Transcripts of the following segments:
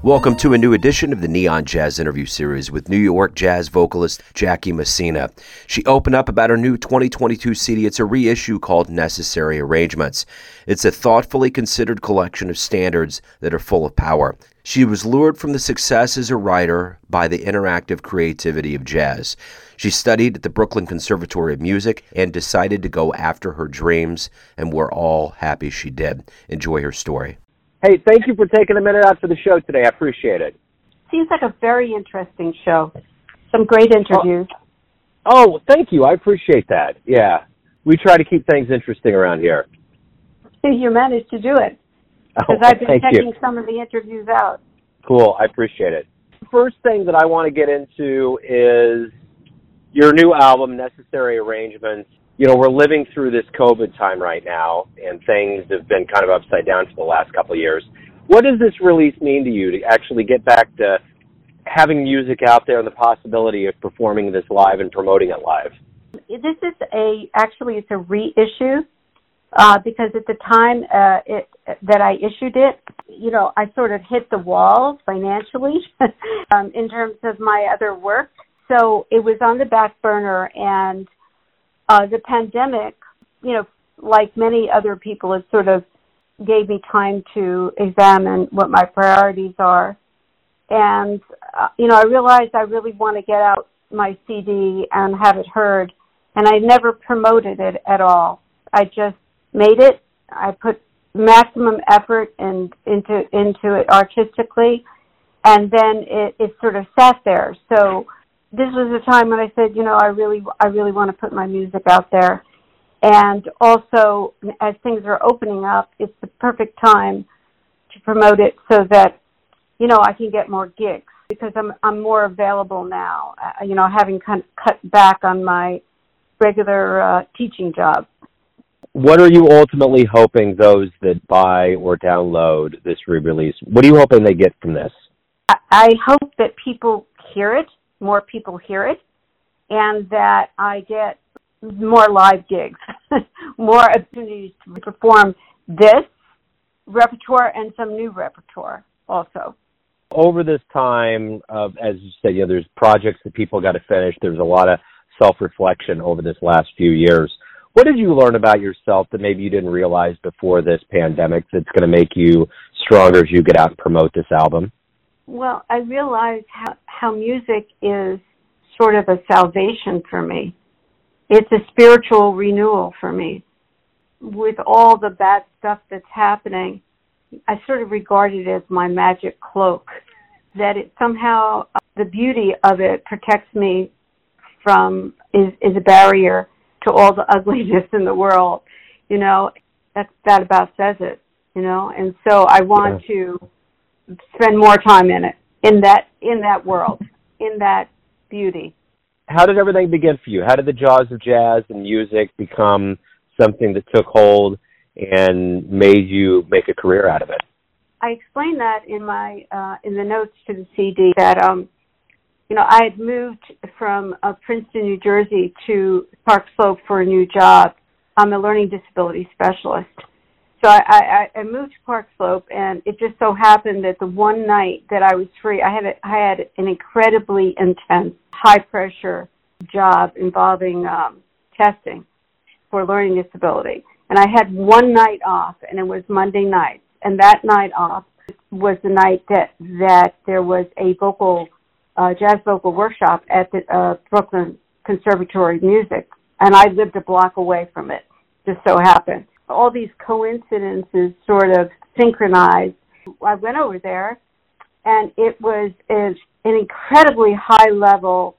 Welcome to a new edition of the Neon Jazz interview series with New York jazz vocalist Jackie Messina. She opened up about her new 2022 CD. It's a reissue called Necessary Arrangements. It's a thoughtfully considered collection of standards that are full of power. She was lured from the success as a writer by the interactive creativity of jazz. She studied at the Brooklyn Conservatory of Music and decided to go after her dreams, and we're all happy she did. Enjoy her story. Hey, thank you for taking a minute out for the show today. I appreciate it. Seems like a very interesting show. Some great interviews. Oh, thank you. I appreciate that. Yeah. We try to keep things interesting around here. You managed to do it. Because I've been checking some of the interviews out. Cool. I appreciate it. First thing that I want to get into is your new album, Necessary Arrangements. You know, we're living through this COVID time right now, and things have been kind of upside down for the last couple of years. What does this release mean to you to actually get back to having music out there and the possibility of performing this live and promoting it live? This is it's a reissue because at the time that I issued it, you know, I sort of hit the wall financially in terms of my other work. So it was on the back burner, and the pandemic, you know, like many other people, it sort of gave me time to examine what my priorities are. And, you know, I realized I really want to get out my CD and have it heard. And I never promoted it at all. I just made it. I put maximum effort into it artistically. And then it sort of sat there. So this was a time when I said, you know, I really want to put my music out there. And also, as things are opening up, it's the perfect time to promote it so that, you know, I can get more gigs because I'm more available now, you know, having kind of cut back on my regular teaching job. What are you ultimately hoping those that buy or download this re-release, what are you hoping they get from this? I hope that people hear it. More people hear it, and that I get more live gigs, more opportunities to perform this repertoire and some new repertoire also. Over this time, as you said, you know, there's projects that people got to finish. There's a lot of self-reflection over this last few years. What did you learn about yourself that maybe you didn't realize before this pandemic that's going to make you stronger as you get out and promote this album? Well, I realized how music is sort of a salvation for me. It's a spiritual renewal for me. With all the bad stuff that's happening, I sort of regard it as my magic cloak, that it somehow, the beauty of it protects me from, is a barrier to all the ugliness in the world, you know. That about says it, you know. And so I want to spend more time in it, in that world, in that beauty. How did everything begin for you? How did the jaws of jazz and music become something that took hold and made you make a career out of it? I explained that in my in the notes to the CD that you know, I had moved from Princeton, New Jersey to Park Slope for a new job. I'm a learning disability specialist. So I moved to Park Slope, and it just so happened that the one night that I was free, I had an incredibly intense, high-pressure job involving testing for learning disability. And I had one night off, and it was Monday night. And that night off was the night that there was a jazz vocal workshop at the Brooklyn Conservatory of Music. And I lived a block away from it, just so happened. All these coincidences sort of synchronized. I went over there, and it was an incredibly high-level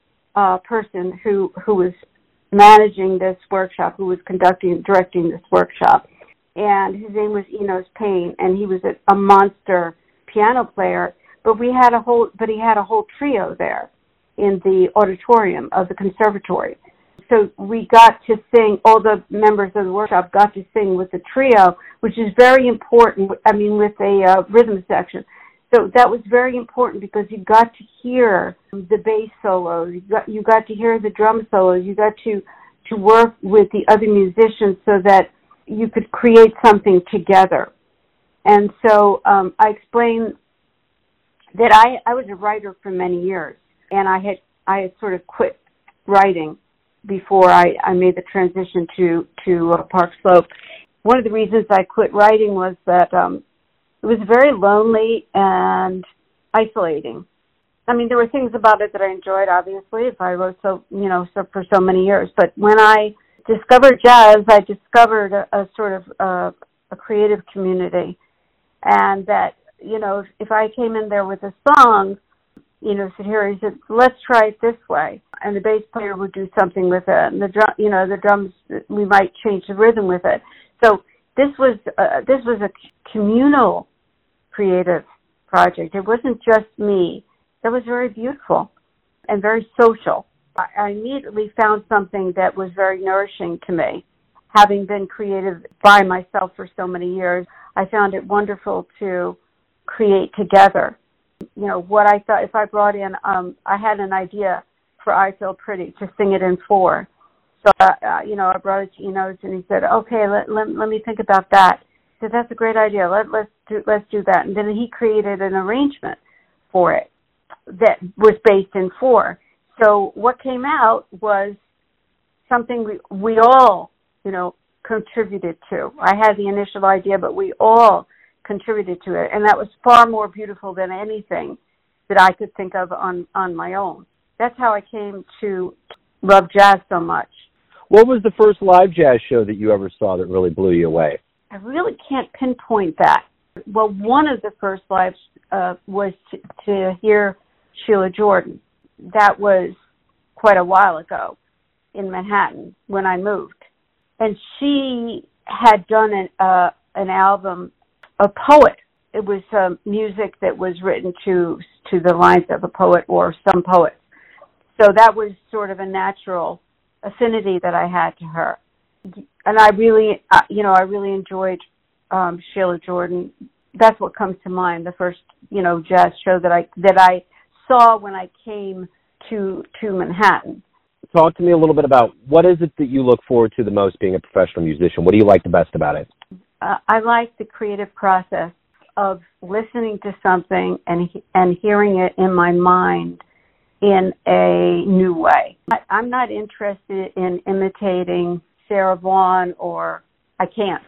person who was managing this workshop, who was directing this workshop. And his name was Enos Payne, and he was a monster piano player. But he had a whole trio there in the auditorium of the conservatory. So we got to sing, all the members of the workshop got to sing with the trio, which is very important, with a rhythm section. So that was very important because you got to hear the bass solos, you got to hear the drum solos, you got to work with the other musicians so that you could create something together. And so I explained that I was a writer for many years, and I had sort of quit writing before I made the transition to Park Slope. One of the reasons I quit writing was that it was very lonely and isolating. I mean, there were things about it that I enjoyed, obviously, if I wrote so for so many years. But when I discovered jazz, I discovered a sort of a creative community, and that, if I came in there with a song, Sahir said, let's try it this way, and the bass player would do something with it, and the drums, we might change the rhythm with it. So this was a communal creative project. It wasn't just me. It was very beautiful and very social. I immediately found something that was very nourishing to me. Having been creative by myself for so many years, I found it wonderful to create together. What I thought, if I brought in, I had an idea for I Feel Pretty, to sing it in 4. So, I brought it to Enos, and he said, okay, let me think about that. He said, that's a great idea. Let's do that. And then he created an arrangement for it that was based in 4. So what came out was something we all, contributed to. I had the initial idea, but we all contributed to it, and that was far more beautiful than anything that I could think of on my own. That's how I came to love jazz so much. What was the first live jazz show that you ever saw that really blew you away? I really can't pinpoint that. Well, one of the first lives was to hear Sheila Jordan. That was quite a while ago in Manhattan when I moved. And she had done an album, a poet. It was music that was written to the lines of a poet or some poets. So that was sort of a natural affinity that I had to her. And I really enjoyed Sheila Jordan. That's what comes to mind, the first, jazz show that I saw when I came to Manhattan. Talk to me a little bit about what is it that you look forward to the most being a professional musician? What do you like the best about it? I like the creative process of listening to something and hearing it in my mind in a new way. I'm not interested in imitating Sarah Vaughan, or I can't.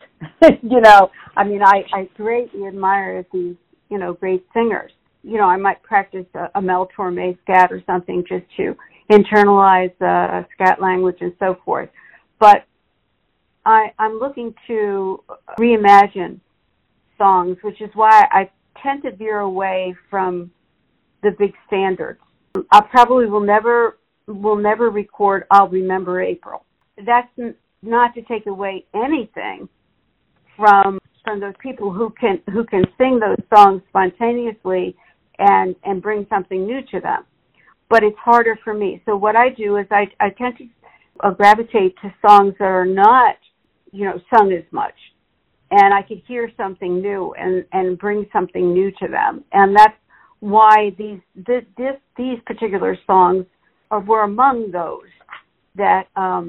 I greatly admire these, great singers. I might practice a Mel Torme scat or something just to internalize scat language and so forth. But I'm looking to reimagine songs, which is why I tend to veer away from the big standards. I probably will never record I'll Remember April. That's not to take away anything from those people who can sing those songs spontaneously and bring something new to them. But it's harder for me. So what I do is I tend to gravitate to songs that are not, sung as much. And I could hear something new and bring something new to them. And that's why these particular songs were among those that,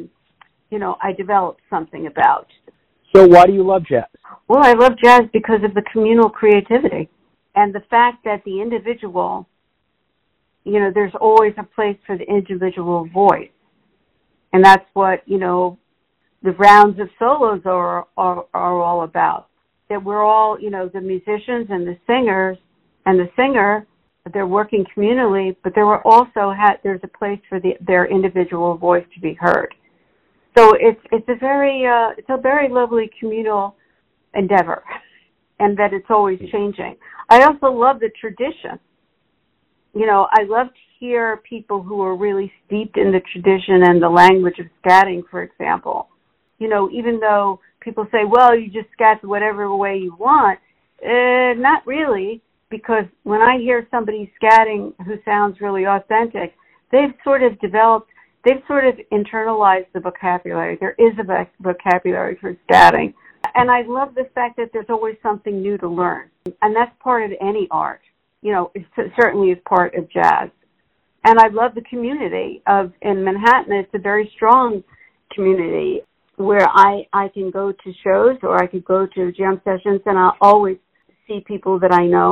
I developed something about. So why do you love jazz? Well, I love jazz because of the communal creativity and the fact that the individual, there's always a place for the individual voice. And that's what, the rounds of solos are all about. That we're all, the musicians and the singers and the singer, they're working communally, but there's a place for their individual voice to be heard. So it's a very lovely communal endeavor, and that it's always changing. I also love the tradition. I love to hear people who are really steeped in the tradition and the language of scatting, for example. Even though people say, well, you just scat whatever way you want, not really, because when I hear somebody scatting who sounds really authentic, they've sort of internalized the vocabulary. There is a vocabulary for scatting. And I love the fact that there's always something new to learn. And that's part of any art. It certainly is part of jazz. And I love the community in Manhattan. It's a very strong community where I can go to shows or I could go to jam sessions, and I'll always see people that I know.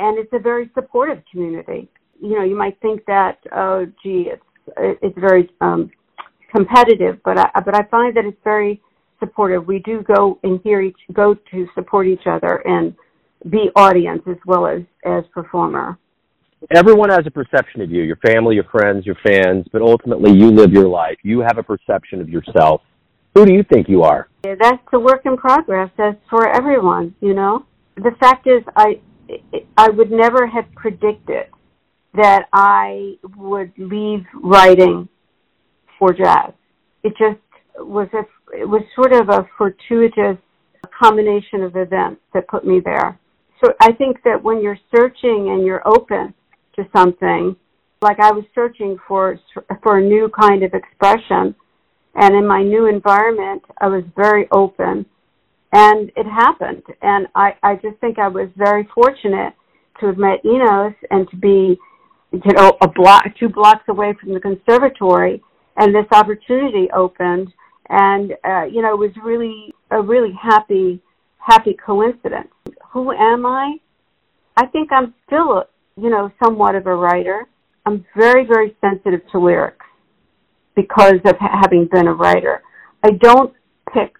and it's a very supportive community. You know, you might think that, oh, gee, it's very competitive, but I find that it's very supportive. We do go to support each other and be audience as well as performer. Everyone has a perception of you, your family, your friends, your fans, but ultimately you live your life. You have a perception of yourself. Who do you think you are? Yeah, that's a work in progress. That's for everyone, you know. The fact is, I would never have predicted that I would leave writing for jazz. It just was sort of a fortuitous combination of events that put me there. So I think that when you're searching and you're open to something, like I was searching for a new kind of expression, and in my new environment, I was very open, and it happened. And I just think I was very fortunate to have met Enos and to be, you know, 2 blocks away from the conservatory, and this opportunity opened, and you know, it was really a really happy coincidence. Who am I? I think I'm still, you know, somewhat of a writer. I'm very, very sensitive to lyrics because of having been a writer. I don't pick,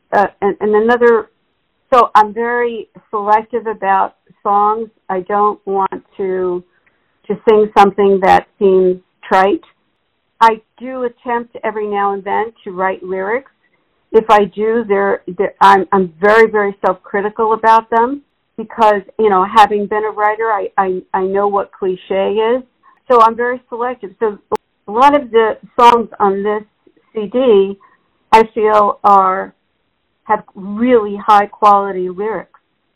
so I'm very selective about songs. I don't want to sing something that seems trite. I do attempt every now and then to write lyrics. If I do, I'm very, very self-critical about them because, you know, having been a writer, I know what cliche is. So I'm very selective. So a lot of the songs on this CD, I feel have really high quality lyrics.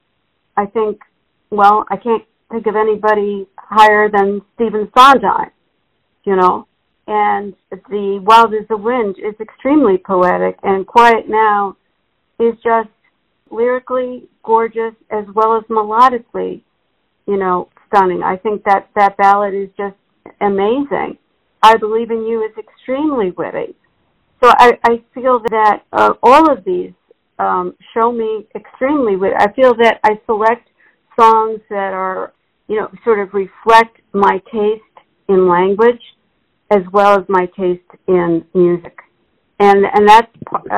I think, well, I can't think of anybody higher than Stephen Sondheim, you know. And the Wild as the Wind is extremely poetic, and Quiet Now is just lyrically gorgeous as well as melodically, you know, stunning. I think that ballad is just amazing. I Believe in You is extremely witty. So I feel that all of these show me extremely witty. I feel that I select songs that are, you know, sort of reflect my taste in language as well as my taste in music. And that's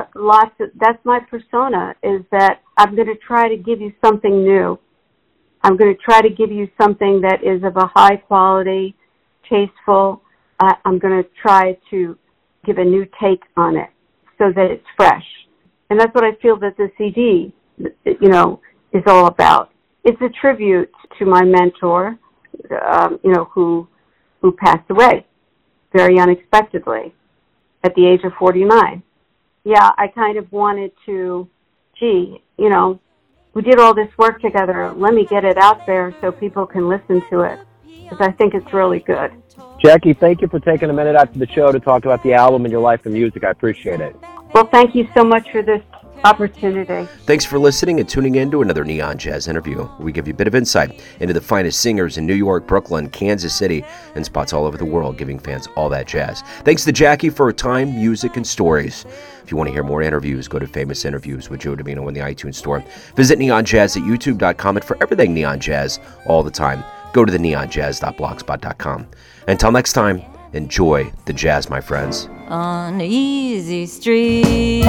that's my persona, is that I'm going to try to give you something new. I'm going to try to give you something that is of a high quality, tasteful. I'm going to try to give a new take on it so that it's fresh. And that's what I feel that the CD, you know, is all about. It's a tribute to my mentor, you know, who passed away very unexpectedly at the age of 49. Yeah, I kind of wanted to, you know, we did all this work together. Let me get it out there so people can listen to it, because I think it's really good. Jackie, thank you for taking a minute after the show to talk about the album and your life and music. I appreciate it. Well, thank you so much for this opportunity. Thanks for listening and tuning in to another Neon Jazz interview, where we give you a bit of insight into the finest singers in New York, Brooklyn, Kansas City, and spots all over the world, giving fans all that jazz. Thanks to Jackie for her time, music, and stories. If you want to hear more interviews, go to Famous Interviews with Joe Domino in the iTunes Store. Visit neonjazz at youtube.com, and for everything Neon Jazz all the time, go to the neonjazz.blogspot.com. Until next time, enjoy the jazz, my friends. On easy street,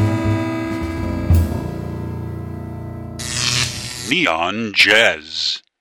Neon Jazz.